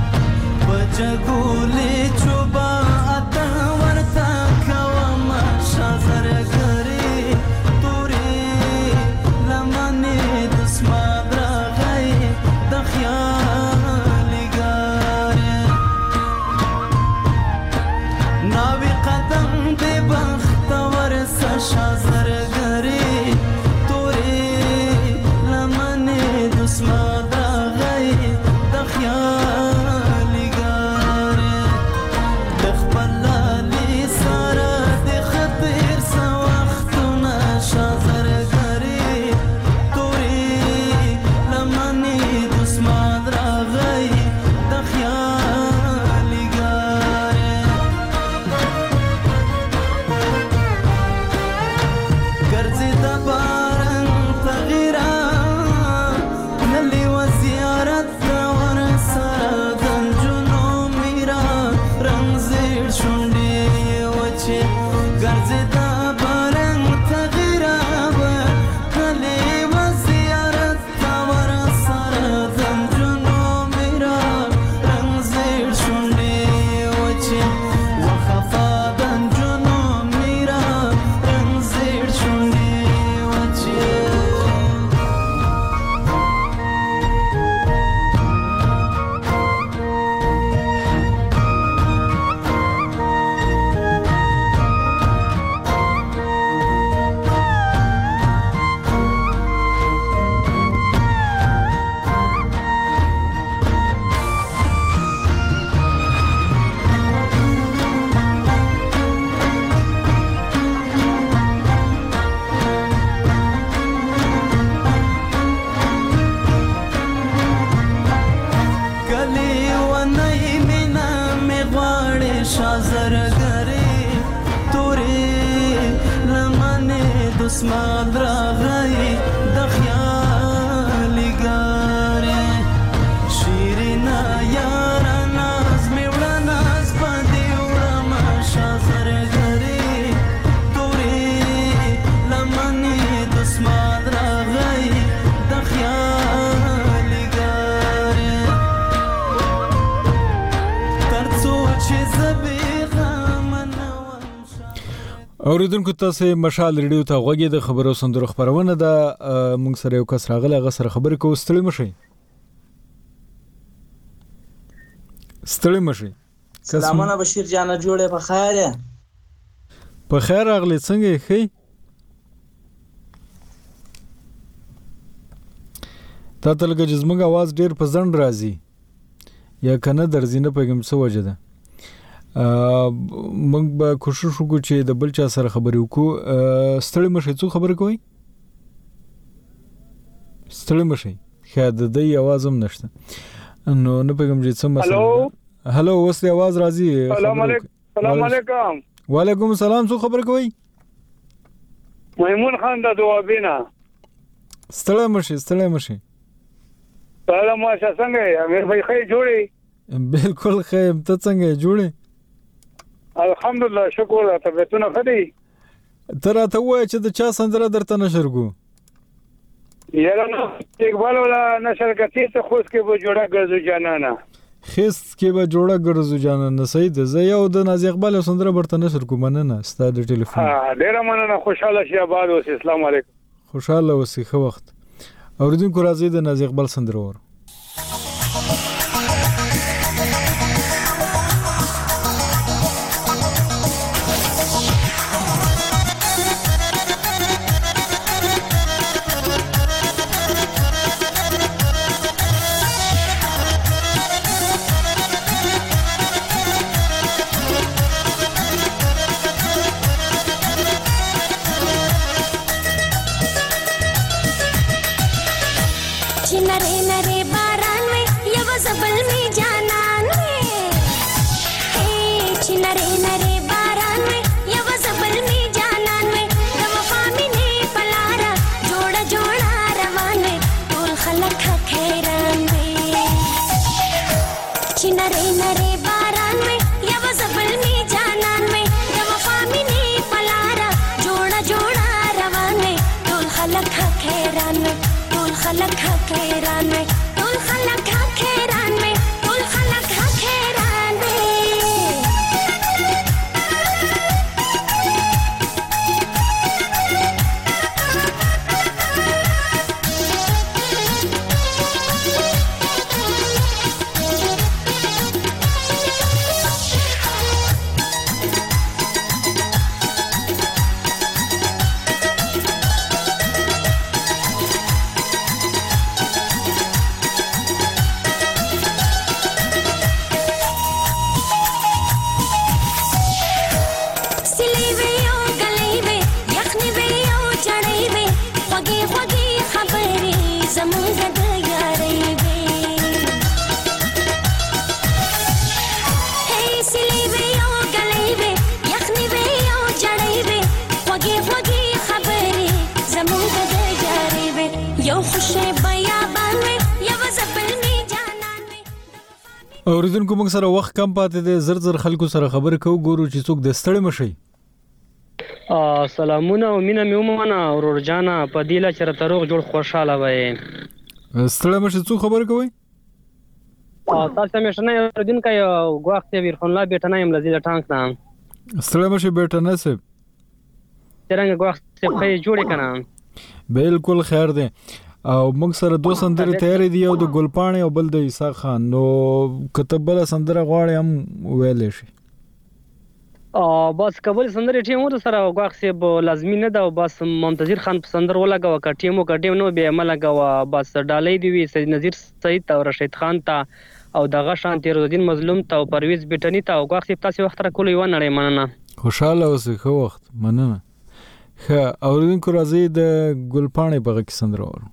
بچګولې چوبا اته ورته کوم شازر غری تورې لمنې د اسمان راغی د خیالي ګاره ناوی قدم دې بخت ورسه شازر غری اسمان راغی د خیالي ګاره د خپل لالي سره د خطر څه وختونه شازر غری تورې لمنې د اسمان راغی د خیالي ګاره ګرځي د باران تغیرا اسمان راغی د خیالي ګاره شیرینا یار ناز می وړه ناز باندې وړه ما شازر غری تورې لمنې د اسمان راغی د خیالي ګاره تر څو چې زبې اوریدونکو تاسو مشال ریډیو ته غوږی د خبرو سندرو خبرونه ده موږ سره یو کس راغلی هغه سره خبرې کوو ستړي مشي ستړي مشي سلامونه بشیر جان جوړه په خیر په خیر راغلی څنګه یې خې تا ته لږه چې زموږ اواز ډېر په ځنډ راځي یا که نه درځي نه پوهېږم څه وجه ده موږ به کوشش وکړو چې د بل چا سره خبرې وکړو ستړي مشئ څو خبرې کوئ ستړي مشئ ښه د دې اواز هم نشته نو نه پوهېږم چې څه مسله هلو هلو اوس دې اواز راځي سلام علیکم سلام علیکم وعلیکم السلام څو خبرې کوئ میمون خان د دوابینا ستړي مشئ ستړي مشئ سلام ماشه څنګه امیر بھائی خې جوړي بالکل خې ته څنګه جوړي الحمدلله شکر ته ته ښه دي تر راته وای چې د چا سندره درته نشر کو یاره نو اقبال ولا نشر کتی ته خوش کې به جوړه ګرځو جانانا خست کې به جوړه ګرځو جانانا صحیح ده زه یو د ناز اقبال سندره برته نشر کوم نه ستا د ټلیفون ها ډیر مننه خوشاله شي آباد اوسې السلام علیکم خوشاله اوسې خو وخت اوریدونکو راځي د ناز اقبال سندره ور اوریدونکو موږ سره وخت کم پاتې دی زر زر خلکو سره خبرې کوو ګورو چې څوک د ستړي مشي سلامونه او مینه مې ومنه ورور جانا په دې لا چې راته روغ جوړ خوشاله وای ستړي مشي څوک خبرې کوي تاسو مې شنه اوریدونکو یو غواخت ویرخون الله بیٹنه يم لذي ټانک نام ستړي مشي بیٹنه سه څنګه غواخت په جوړې کنه بالکل خیر دی او موږ سره دوه سندرې تیارې دي یو د ګلپاڼې او بل د عیسی خان نو کتبله سندره غواړي هم ویلې شي ا بس کابل سندرې ټیم ور سره غواخ سیب لازمي نه دا بس منتظر خان په سندر ولګاو ک ټیمو ک ټیم نو به ملګاو بس ډالۍ دی وی سید نذیر سید او رشید خان ته او دغه شان تیر الدین مظلوم ته او پرویز بیٹنی ته غواخ سیب تاسو وخت را کولې و نړۍ مننه خوشاله اوسې خو وخت مننه ښه اوریدونکو راځي د ګلپاڼې په کې سندره ور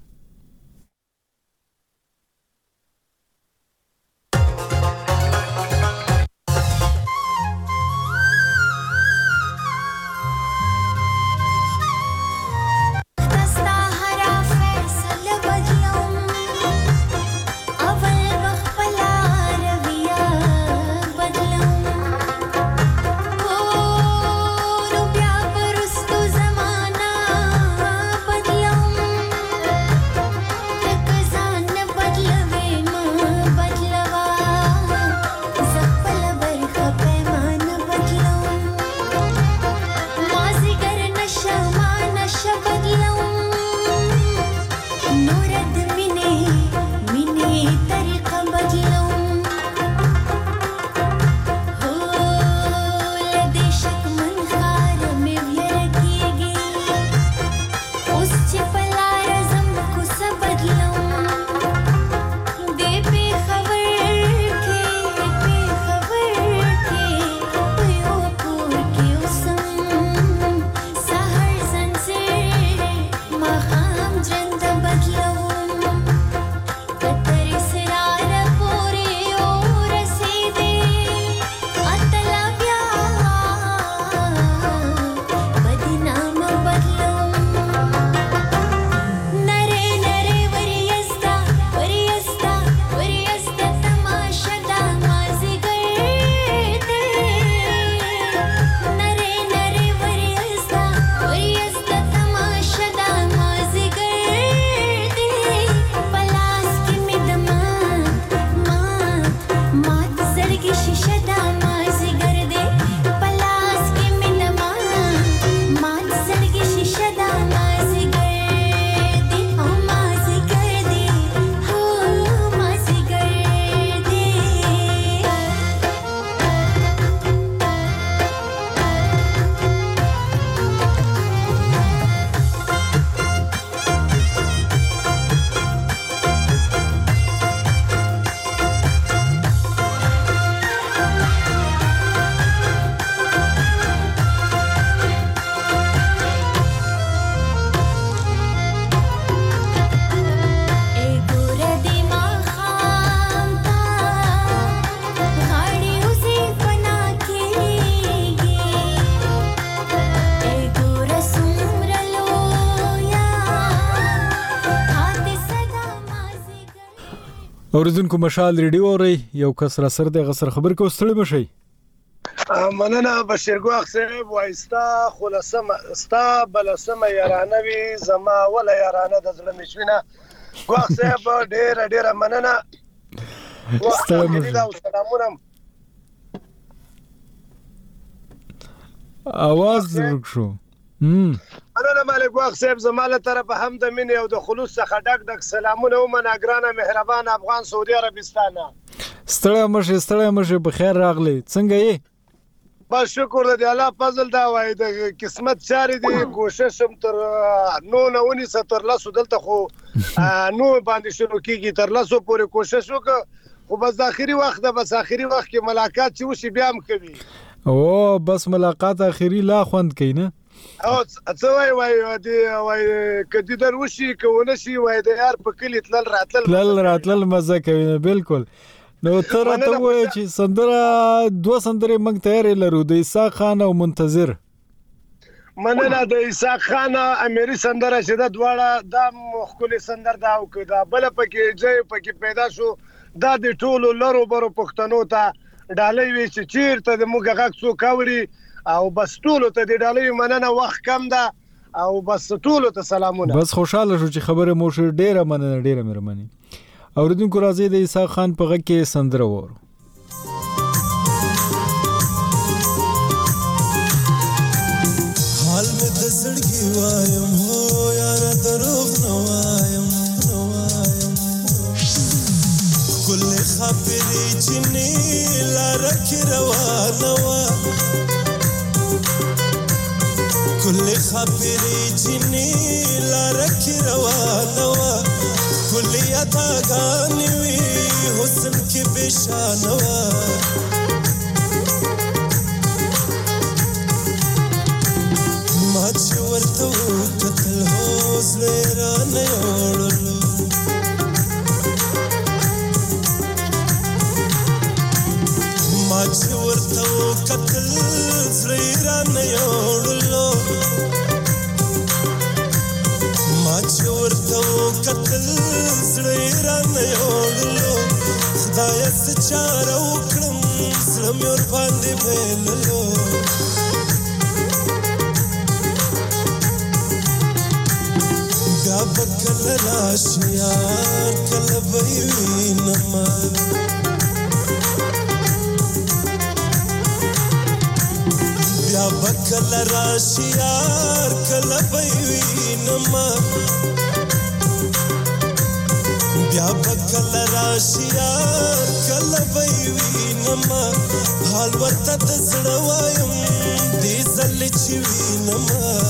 اوریدونکو مشال ریډیو اوري یو کس را سره د غسر خبر کو ستړي مشي. مننه بشیر ګواخ صاحب وایستا خلاصم استا بلسم یارانه وی زما ولا یارانه د زړه مشوینه ګواخ صاحب ډیر ډیر مننه. سلامونه. اواز ورکشو. هم مننه مالک ګواخ صاحب زماله طرف هم د مینې او د خلوص څخه ډک ډک سلامونه او مناګرانه مهربان افغان سعودي عربستان. ستړی مشه ستړی مشه په خیر راغلی. څنګه یې؟ بس شکر د الله فضل دا وای د قسمت چاري دی کوشش هم تر نو نه ونی ستر لاسو دلته خو نو باندې شروع کیږي تر لاسو پورې کوشش وکړه خو بس اخري وخت ده بس اخري وخت کې ملاقات چې وشي بیا هم کوي. او بس ملاقات اخري لا خوند کوي نه؟ او څه وای وای دی وای کدی در وشي کوونه شي وای د یار په کلی تل راتل تل راتل مزه کوي. بالکل. نو تر ته وای چې سندره دوه سندره موږ تیار لرو د عیسی خان او منتظر. مننه د عیسی خان اميري سندره چې د دواړه د مخکلي سندر دا او کدا بل پکې ځای پکې پیدا شو دا د ټولو لرو برو پښتنو ته ډالۍ وی چې چیرته د موږ غږ څو کاوري او بس ټولو ته د ډالۍ مننه وخت کم ده او بس ټولو ته سلامونه. بس خوشاله شو چې خبره مو شو ډیره مننه ډیره مهرباني. اوریدونکو راځي د عیسی خان په غږ کې سندره وورو. حال مې د زړګي وایم هو یار دروغ نه وایم نه وایم کله خبرې چې نه لار کې روانه وا کله خبرې چې نه لار کې روانه وا کله ادا غانې وي حسن کې بشانه وا ما چې ورته وکتل هو زړه رانه وړلو ما چې ورته وکتل زړه رانه وړلو ما چې ورته وکتل زړه رانه وړلو خدای څه چاره وکړم زړه مې ور باندې بهللو بیا بکل راشي یار کله به وینم بیا بکل راشي یار کله به وینم بیا بکل راشي یار کله به وینم حال ورته د زړه وایم دې ځل چې وینم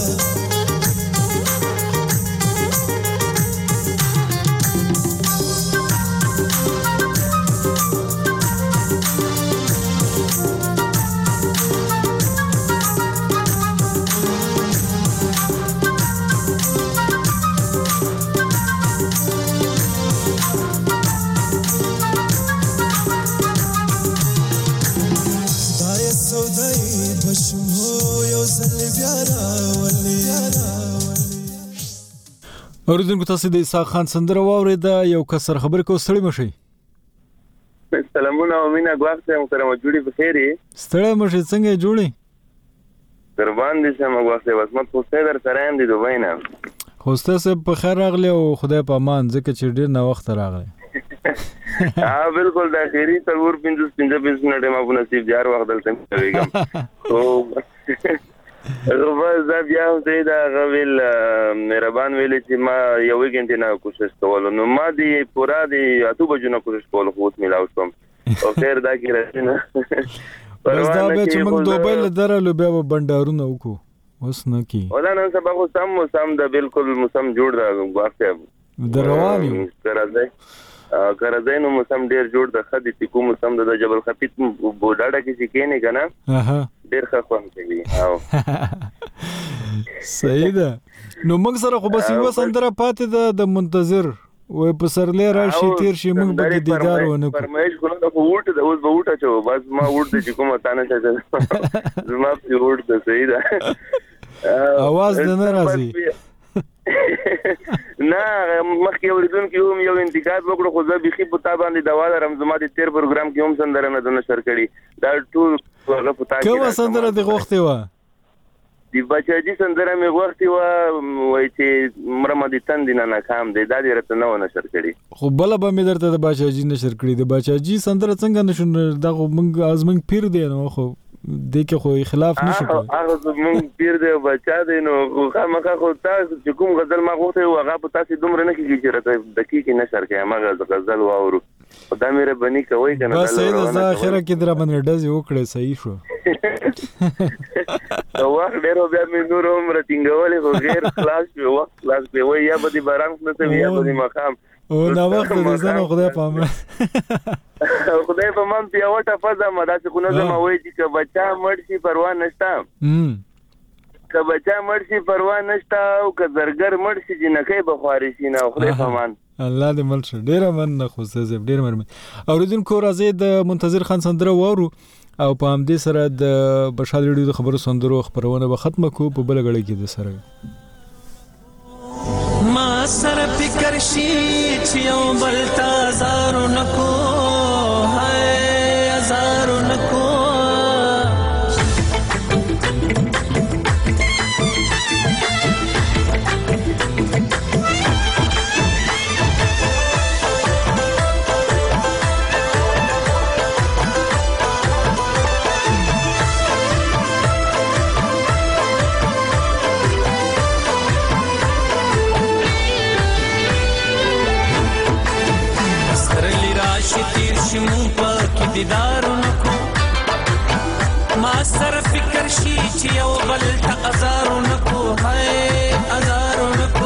اوریدونکو تاسو د عیسی خان سندره واورید یو کسر خبر کو ستړي مشي. سلامونه او مینا ګواخ ته محترم جوړي بخیري ستړي مشي څنګه جوړي قربان دي سم ګواخ ته وسمت خو ستر ترایم دي دوی نه خوسته سه په خیر راغلی او خدای په امان ځکه چې ډیر نه وخت راغلی. ها بالکل دا خیری تلور پنځه پنځه منټه ما په نصیب جار وخت دلته کويګم او غواړم دا بیا دې دا غویل مهربان ویل چې ما یو وګنټ نه کوشش کول نو ما دی پورا دی اته بجو نه کوشش کول خو ملاو شم او خیر دا کې راځي نه بس دا به چې موږ دوبه له درلو بیا بندارونه وکړو اوس نه کی ولا نن سبا خو سم سم دا بالکل مسم جوړ دا واسطه درواني راځي کارځای نو مسم ډیر جوړ د خدي چې کوم سم د جبل خفیت بوډاډه کې چې کینې کنه اها ډیر ښه خوان کوي او صحیح ده نو موږ سره خو بس یو سندره پاتې ده د منتظر وې په سرلې راشي تیر شي موږ به دیدار ونه کو فرمایش کوله د ووټ د اوس به ووټ چو بس ما ووټ د کومه تانه چې زما په ووټ د صحیح ده आवाज نه راځي نه مخکې اوریدونکو هم یو انتقاد وکړو خو زه بيخي په تا باندې دوا لرم زما د تیر پروګرام کې هم سندره نه نشر کړي دا ټول هغه پتا کې کومه سندره د غوښتي و دی بچاجي سندره مې غوښتي و وای چې مرمه دي تندینه ناکام دی دا دې رته نه نشر کړي خو بل به مې درته د بچاجي نشر کړي د بچاجي سندره څنګه نشو دا موږ ازمن پیر دی نو خو دې کې خو خلاف نشو کوي هغه زمون پیر دی بچا دی نو خامخا خو تاسو چې کوم غزل ما غوښته و هغه په تاسو دومره نه کیږي چې راته دقیق نشر کوي ما غزل واورو خدا مې ربني کوي کنه بس دا اخره کې در باندې ډز وکړې صحیح شو دا وخت ډیرو بیا مې نور عمر ټینګولې خو غیر خلاص شو وخت خلاص به وای یا به باران نه ته یا به مقام او دا وخت دې زنه خدای پامه خدای په مان په وټه فزا مدا چې کو نه زما وای چې بچا مړ شي پروا نشتا هم که بچا مړ شي پروا نشتا او که زرګر مړ شي جنکې بخاري شي نه خدای په مان الله دې مل شه ډیر من خو زه ډیر مرمن اوریدونکو راځي د منتظر خان سندره وورو او په هم دې سره د بشاد ریډیو د خبرو سندرو خبرونه به ختمه کو په بل غړي کې د سره ما سره فکر شي چې یو بل تازارو نکو هاي ازارو نکو دیدارو نکو ما سره فکر شي چې یو بل ته ازارو نکو هاي ازارو نکو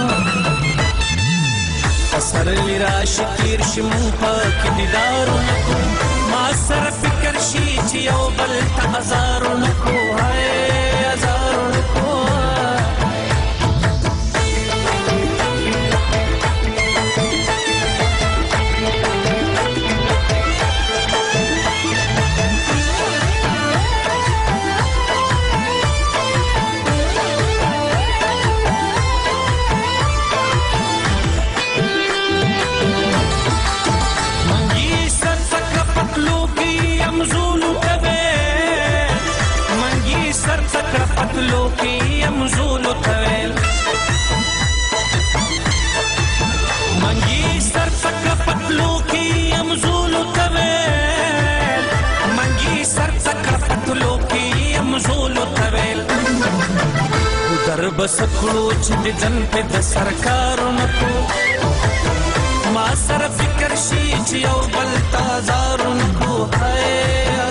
سره لراشي تیر شي مون پاک دیدارو نکو ما سره فکر شي چې یو بل ته ازارو نکو هاي ازارو نکو لوکی امزولو تویل منگی سر تک پتلوکی امزولو تویل منگی سر تک پتلوکی امزولو تویل در بسکلو چی دی جن پی د سرکارو نکو ما سر فکر شی چی او بل تازارو نکو ہے